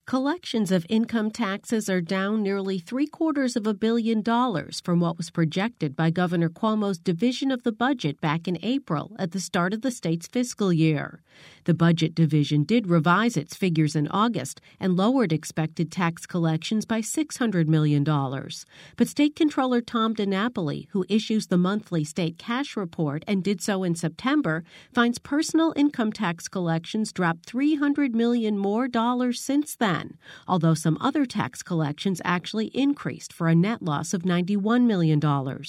Collections of income taxes are down nearly $750 million from what was projected by Governor Cuomo's division of the budget back in April at the start of the state's fiscal year. The budget division did revise its figures in August and lowered expected tax collections by $600 million. But State Comptroller Tom DiNapoli, who issues the monthly state cash report and did so in September, finds personal income tax collections dropped $300 million more since then, although some other tax collections actually increased for a net loss of $91 million.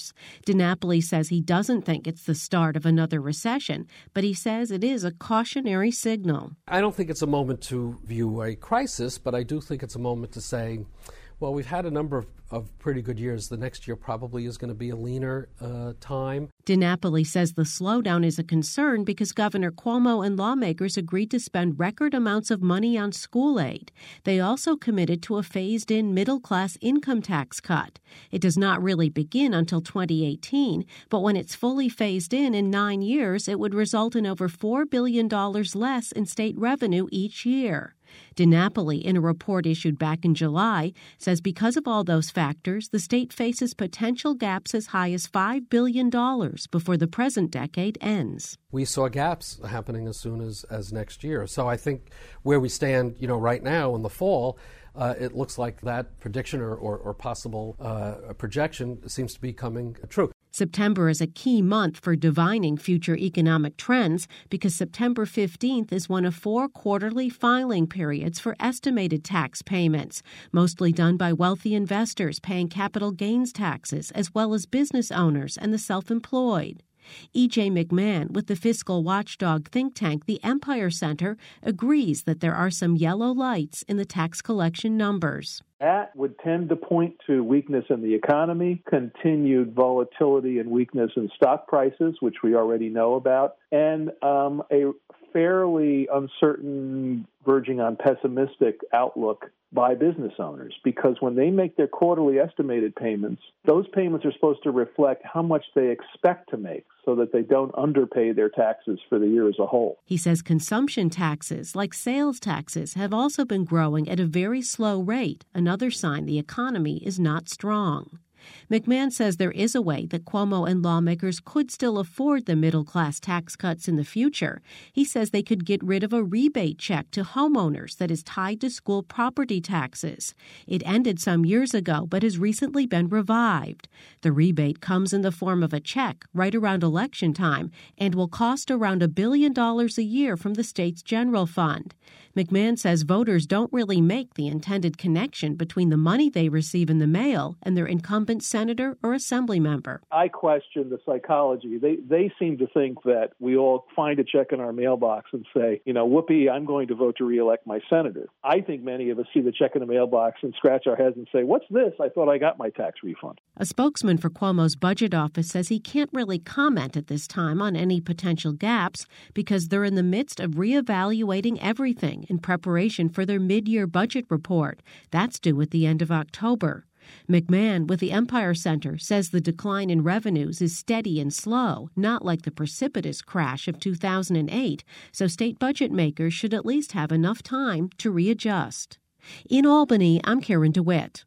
DiNapoli says he doesn't think it's the start of another recession, but he says it is a cautionary signal. I don't think it's a moment to view a crisis, but I do think it's a moment to say, well, we've had a number of pretty good years. The next year probably is going to be a leaner time. DiNapoli says the slowdown is a concern because Governor Cuomo and lawmakers agreed to spend record amounts of money on school aid. They also committed to a phased-in middle-class income tax cut. It does not really begin until 2018, but when it's fully phased in 9 years, it would result in over $4 billion less in state revenue each year. DiNapoli, in a report issued back in July, says because of all those factors, the state faces potential gaps as high as $5 billion before the present decade ends. We saw gaps happening as soon as next year. So I think where we stand, right now in the fall, it looks like that prediction or possible projection seems to be coming true. September is a key month for divining future economic trends because September 15th is one of 4 quarterly filing periods for estimated tax payments, mostly done by wealthy investors paying capital gains taxes as well as business owners and the self-employed. E.J. McMahon with the fiscal watchdog think tank The Empire Center agrees that there are some yellow lights in the tax collection numbers. That would tend to point to weakness in the economy, continued volatility and weakness in stock prices, which we already know about, and a fairly uncertain, verging on pessimistic outlook by business owners, because when they make their quarterly estimated payments, those payments are supposed to reflect how much they expect to make so that they don't underpay their taxes for the year as a whole. He says consumption taxes, like sales taxes, have also been growing at a very slow rate, another sign the economy is not strong. McMahon says there is a way that Cuomo and lawmakers could still afford the middle-class tax cuts in the future. He says they could get rid of a rebate check to homeowners that is tied to school property taxes. It ended some years ago, but has recently been revived. The rebate comes in the form of a check right around election time and will cost around $1 billion a year from the state's general fund. McMahon says voters don't really make the intended connection between the money they receive in the mail and their incumbent senator or assembly member. I question the psychology. They seem to think that we all find a check in our mailbox and say, whoopee, I'm going to vote to reelect my senator. I think many of us see the check in the mailbox and scratch our heads and say, what's this? I thought I got my tax refund. A spokesman for Cuomo's budget office says he can't really comment at this time on any potential gaps because they're in the midst of reevaluating everything in preparation for their mid-year budget report. That's due at the end of October. McMahon with the Empire Center says the decline in revenues is steady and slow, not like the precipitous crash of 2008, so state budget makers should at least have enough time to readjust. In Albany, I'm Karen DeWitt.